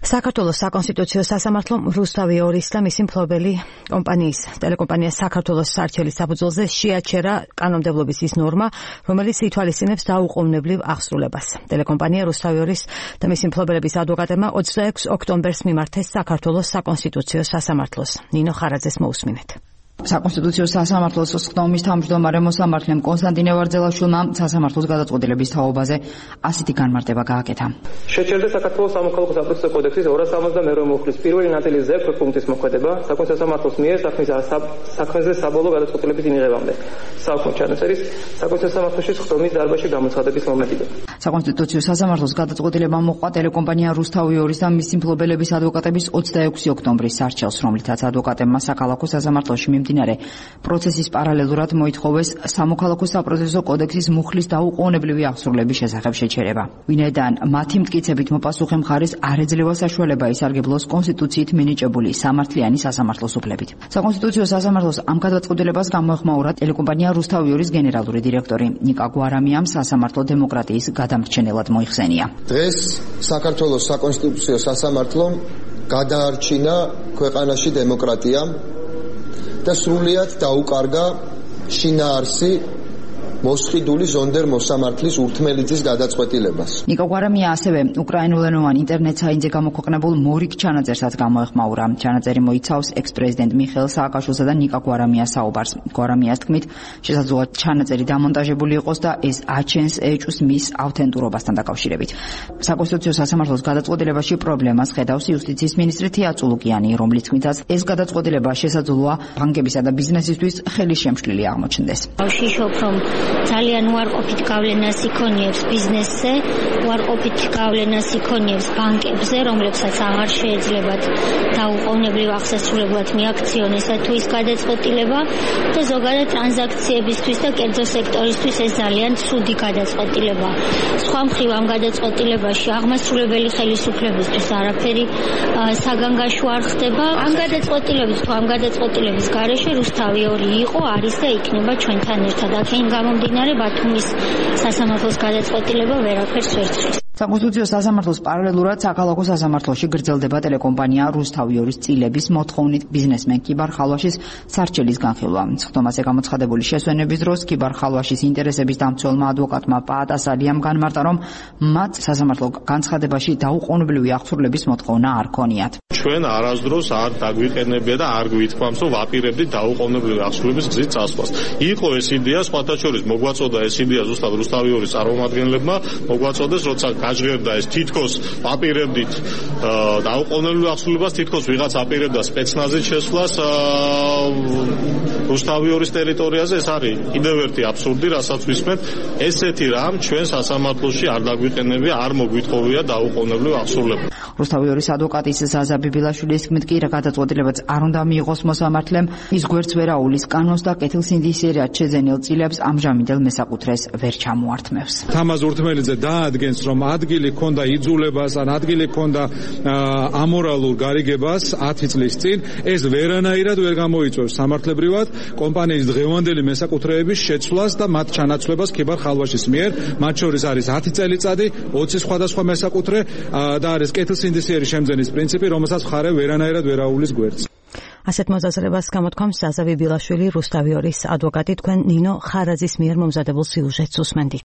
საქართველოს საკონსტიტუციო სასამართლომ რუსთავი ორის და მისი მფლობელი კომპანიის ტელეკომპანია საქართველოს სარჩელის საფუძველზე შეაჩერა კანონმდებლობის ის ნორმა, რომელიც ითვალისწინებს დაუყოვნებლივ აღსრულებას. ტელეკომპანია რუსთავი ორის და მისი მფლობელების ადვოკატებმა 26 ოქტომბერს მიმართეს საქართველოს საკონსტიტუციო სასამართლოს. ნინო ხარაძეს მოусმინეთ. საკონსტიტუციო სასამართლოს ხდომის თავმჯდომარე მოსამართლემ კონსტანტინე ვარძელაშვილმა სასამართლოს გადაწყვეტილების თაობაზე ასეთი განმარტება გააკეთა. შეჩერდა საქართველოს სამოქალაქო საპროცესო კოდექსის 272 მუხლის პირველი ნაწილის ზეპ პუნქტის მოქმედება საკონსტიტუციო სასამართლოს მიერ საქმეზე საბოლოო გადაწყვეტილების მიღებამდე. საქმის ჩანაწერის საკონსტიტუციო სასამართლოში ხდომის დარბაზში გამოცხადების მომენტიდან. საკონსტიტუციო სასამართლოს გადაწყვეტილება მოჰყვა ტელეკომპანია რუსთავი ორის და მისი მფლობელების ადვოკატების 26 ოქტომბრის სარჩელს, რომლითაც ადვოკატებმა საქალაქო სასამართლოში მიმდინარე პროცესის პარალელურად მოითხოვეს სამოქალაქო საპროცესო კოდექსის მუხლის დაუყოვნებლივი აღსრულების შესახებ შეჩერება. ვინაიდან მათი მტკიცებით მოპასუხე მხარეს არ ეძლევა საშუალება ისარგებლოს კონსტიტუციით მინიჭებული სამართლიანი სასამართლოს უფლებით. საკონსტიტუციო სასამართლოს ამ გადაწყვეტილებას გამოეხმაურა ტელეკომპანია რუსთავი ორის გენერალური დირექტორი ნიკა გვარამიამ სასამართლო დემოკრატიის გადამრჩენელად მოიხსენია. დღეს საქართველოს საკონსტიტუციო სასამართლომ გადაარჩინა ქვეყანაში დემოკრატია და სრულიად დაუკარგა შინაარსი მოსყიდული ზონდერ მოსამართლის ურთმელიძის გადაწყვეტილებას. ნიკა გვარამია ასევე უკრაინულენოვან ინტერნეტ საიტზე გამოქვეყნებულ მორიგ ჩანაწერსაც გამოეხმაურა. ჩანაწერი მოიცავს ექს-პრეზიდენტ მიხეილ სააკაშვილსა და ნიკა გვარამიას საუბარს. გვარამიას თქმით, შესაძლოა ჩანაწერი დამონტაჟებული იყოს და ეს აჩენს ეჭვს მის ავთენტურობასთან დაკავშირებით. საკონსტიტუციო სასამართლოს გადაწყვეტილებაში პრობლემას ხედავს იუსტიციის მინისტრი თეა წულუკიანი, რომლის თქმითაც ეს გადაწყვეტილება შესაძლოა ბანკებისა და ბიზნესისთვის ხელისშემშლილი აღმოჩნდეს. ძალიან უარყოფით გავლენას იქონიებს ბიზნესზე, უარყოფით გავლენას იქონიებს ბანკებზე, რომლებსაც აღარ შეეძლებათ დაუყოვნებლივ აღსასრულებლად მიაქციონეს თუ ის გადაწყვეტილება და ზოგადად ტრანზაქციებისთვის და კერძო სექტორისთვის ეს ძალიან ცუდი გადაწყვეტილება. სხვა მხრივ ამ გადაწყვეტილებაში აღმასრულებელი ხელისუფლებისთვის არაფერი საგანგაშო არ ხდება. ამ გადაწყვეტილების თუ ამ გადაწყვეტილების გარეშე რუსთავი ორი იყო, არის და იქნება ჩვენთან ერთად. აქედან გამომდინარე ბათუმის სასამართლოს გადაწყვეტილება ვერაფერს ვერ ცვლის. საკონსტიტუციო სასამართლოს პარალელურად საქალაქო სასამართლოში გრძელდება ტელეკომპანია რუსთავი ორის წილების მოთხოვნით ბიზნესმენ კიბარ ხალვაშის სარჩელის განხილვა. ხდომაზე გამოცხადებული შესვენების დროს კიბარ ხალვაშის ინტერესების დამცველმა ადვოკატმა პაატას ალიამ განმარტა, რომ მათ სასამართლო განცხადებაში დაუყოვნებლივი აღსრულების მოთხოვნა არ ქონიათ. ჩვენ არასდროს არ დაგვიყენებია და არ გვითქვამს, რომ ვაპირებდით დაუყოვნებლივი აღსრულების გზით წასვლას. იყო ეს იდეა, სხვათა შორის მოგვაწოდა ეს იდეა ზუსტად რუსთავი ორის წარმომადგენლებმა, მოგვაწოდეს, როცა გაჟღერდა ეს თითქოს ვაპირებდით დაუყოვნებლივ აღსრულებას, თითქოს ვიღაც აპირებდა სპეცნაზით შესვლას რუსთავი ორის ტერიტორიაზე. ეს არის კიდევ ერთი აბსურდი, რასაც ვისმენთ. ესეთი რამ ჩვენ სასამართლოში არ დაგვიყენებია, არ მოგვითხოვია დაუყოვნებლივ აღსრულება. რუსთავი ორის ადვოკატის ზაზა ბიბილაშვილის თქმით კი გადაწყვეტილებაც არ უნდა მიიღოს მოსამართლემ, ის გვერდს ვერ აულის კანონს და კეთილსინდისიერად შეძენილ წილებს ამჟამინდელ მესაკუთრეს ვერ ჩამოართმევს. თამაზ ურთმელიძე დაადგენს, რომ ადგილი ჰქონდა იძულებას, ან ადგილი ჰქონდა ამორალურ გარიგებას 10 წლის წინ, ეს ვერანაირად ვერ გამოიწვევს სამართლებრივად კომპანიის დღევანდელი მესაკუთრეების შეცვლას და მათ ჩანაცვლებას კიბარ ხალვაშის მიერ. მათ შორის არის 10 წელიწადი, 20 სხვადასხვა მესაკუთრე და არის კეთილსინდისიერი შემძენის პრინციპი, რომელსაც მხარე ვერანაირად ვერ აულის გვერდს. ასეთ მოძრაობას გამოთქვამს ზაზა ბიბილაშვილი, რუსთავი ორის ადვოკატი. თქვენ ნინო ხარაძის მიერ მომზადებულ სიუჟეტს უსმენთ.